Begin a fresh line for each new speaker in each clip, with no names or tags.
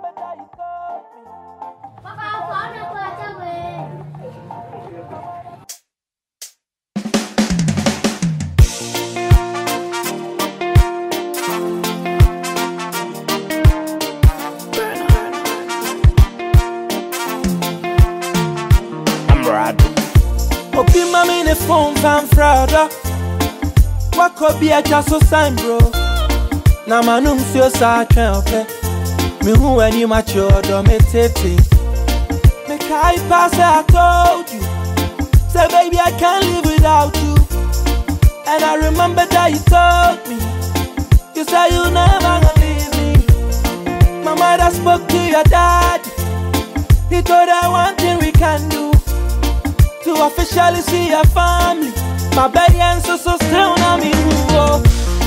Open my mini phone fan frauda. What could be a just so sign, bro? Na manum feel sa okay. Me who when you mature, don't me tete. Make I pass, I told you. Say baby, I can't live without you. And I remember that you told me. You said you never gonna leave me. My mother spoke to your dad. He told her one thing we can do to officially see your family. My baby and so still not me. Oh,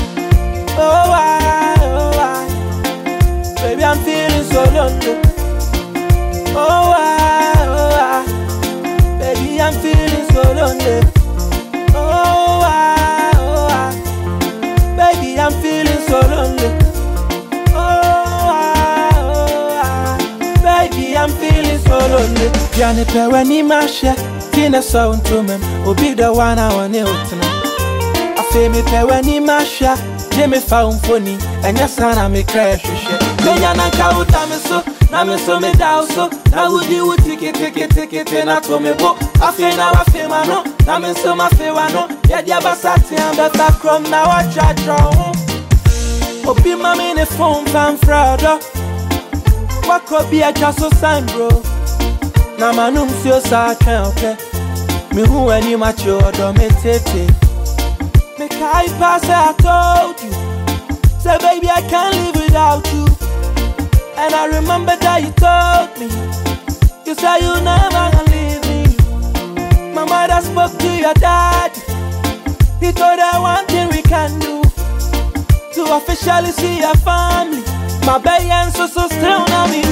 I. Baby, I'm feeling so lonely. Oh, I. Baby, I'm feeling so lonely. Oh, I. Baby, I'm feeling so lonely. Oh, I. Baby, I'm feeling so lonely. Piano pe when he mashe. Tina sound to me, be the one I want to know. I feel me pay when he masha, Jimmy found funny, and your son I make crash. Mayana count, I'm so me down so. Now would you take it, and I told me, I feel now I feel my no, I'm so my feel I know. Yet you have sat and the back from now I try draw. Open my mini phone fan frauda. What could be a just so sign, bro? Na manum feel sa okay. Me who when you mature, don't me tete. Make I pass, I told you. Say baby, I can't live without you. And I remember that you told me. You said you never gonna leave me. My mother spoke to your dad. He told her one thing we can do to officially see your family. My baby and so still not me.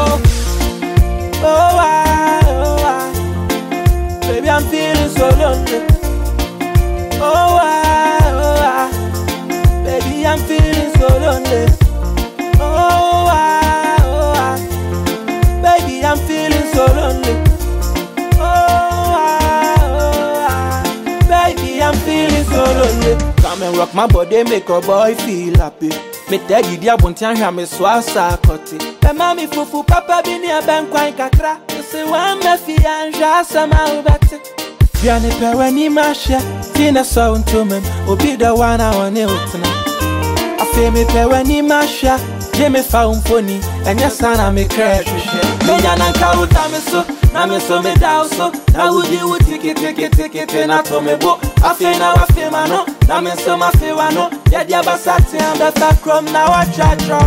Oh, I. Baby, I'm feeling so lonely. Oh, I. Baby, I'm feeling so lonely. Oh, I. Baby, I'm feeling so lonely. Oh, I. Baby, I'm feeling so lonely. Come and rock my body, make a boy feel happy. Me tell you, dear, won't you hear me swassa cutty? Be mommy fufu, papa be near Ben Quine Kakra. You say, one Mephi and Jasama Ubati. Piano pe when he masha, Tina sound to me, be the one I want to know. I feel me pe when he masha, Jimmy found funny, and your son I make crash. Mayana count, I'm so me down so. Now would you take it, and I told me, I feel now I feel my no. I'm so my feel I know. Yet you have sat and the back from now I try draw.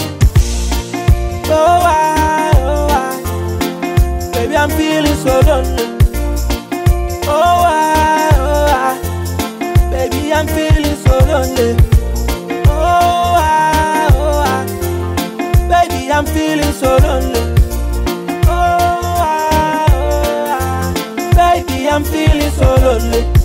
Oh, I. Baby, I'm feeling so lonely. Oh, I. Baby, I'm feeling so lonely. Oh, I. Baby, I'm feeling so lonely. Oh, I. Baby, I'm feeling so lonely.